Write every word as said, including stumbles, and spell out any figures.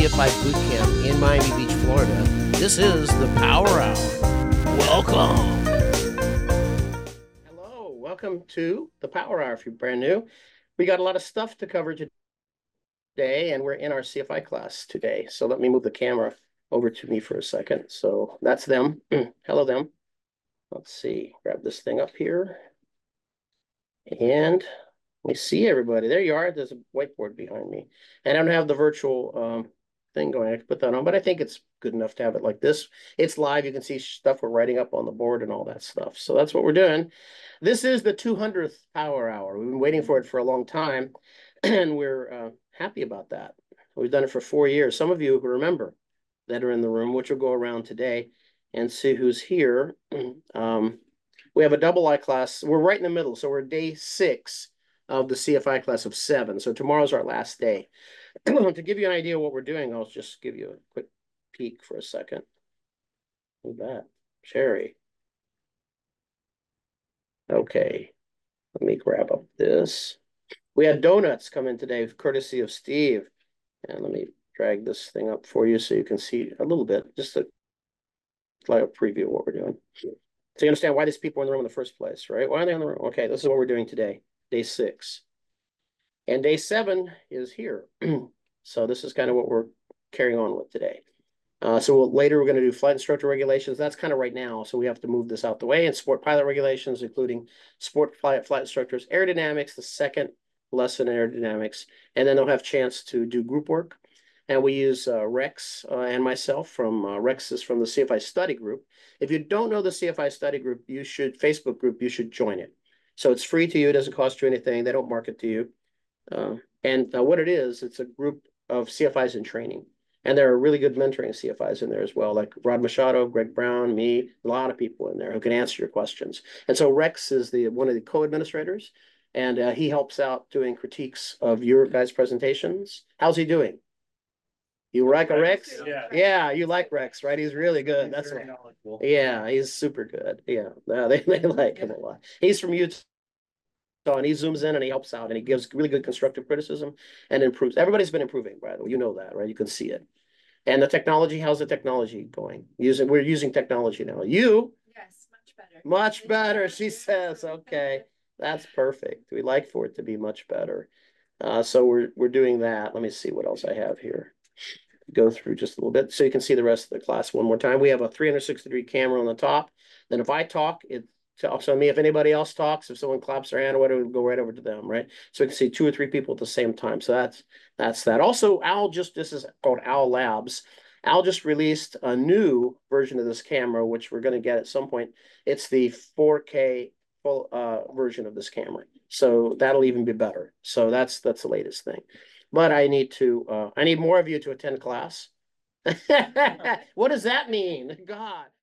C F I Boot Camp in Miami Beach, Florida. This is the Power Hour. Welcome. Hello, welcome to the Power Hour if you're brand new. We got a lot of stuff to cover today, and we're in our C F I class today. So let me move the camera over to me for a second. So that's them. Hello, them. Let's see, grab this thing up here. And we see everybody. There you are. There's a whiteboard behind me. And I don't have the virtual um, thing going. I can put that on, but I think it's good enough to have it like this. It's live. You can see stuff we're writing up on the board and all that stuff. So that's what we're doing. This is the two hundredth Power Hour. We've been waiting for it for a long time, and we're uh, happy about that. We've done it for four years. Some of you who remember that are in the room, which will go around today and see who's here. um, we have a double I class. We're right in the middle. So we're day six of the C F I class of seven. So tomorrow's our last day. To give you an idea of what we're doing, I'll just give you a quick peek for a second. Look at that. Sherry. Okay. Let me grab up this. We had donuts come in today, courtesy of Steve. And let me drag this thing up for you so you can see a little bit, just a, like a preview of what we're doing. So you understand why these people are in the room in the first place, right? Why are they in the room? Okay, this is what we're doing today, day six. And day seven is here. So this is kind of what we're carrying on with today. Uh, so we'll, later we're going to do flight instructor regulations. That's kind of right now. So we have to move this out the way. And sport pilot regulations, including sport flight, flight instructors, aerodynamics, the second lesson in aerodynamics. And then they'll have a chance to do group work. And we use uh, Rex uh, and myself from uh, Rex is from the C F I study group. If you don't know the C F I study group, you should, Facebook group, you should join it. So it's free to you. It doesn't cost you anything. They don't market to you. Uh, and uh, what it is, it's a group of C F Is in training. And there are really good mentoring C F Is in there as well, like Rod Machado, Greg Brown, me, a lot of people in there who can answer your questions. And so Rex is the one of the co-administrators, and uh, he helps out doing critiques of your guys' presentations. How's he doing? You like a Rex? Yeah. Yeah, you like Rex, right? He's really good. He's That's very right. knowledgeable. Yeah, he's super good. Yeah, no, they, they like him a lot. He's from Utah, and he zooms in and he helps out and he gives really good constructive criticism and improves. Everybody's been improving, by the way. You know that, right? You can see it. And the technology, how's the technology going? Using, we're using technology now. You? Yes, much better. Much better, she says. Okay, that's perfect. We like for it to be much better. Uh, so we're we're doing that. Let me see what else I have here. Go through just a little bit so you can see the rest of the class one more time. We have a three sixty degree camera on the top. Then if I talk, it talks on me. If anybody else talks, if someone claps their hand or whatever, we'll go right over to them, right? So we can see two or three people at the same time. So that's that's that. Also, Al just, this is called Al Labs. Al just released a new version of this camera, which we're going to get at some point. It's the four K full uh, version of this camera. So that'll even be better. So that's that's the latest thing. But I need to, uh, I need more of you to attend class. What does that mean? God.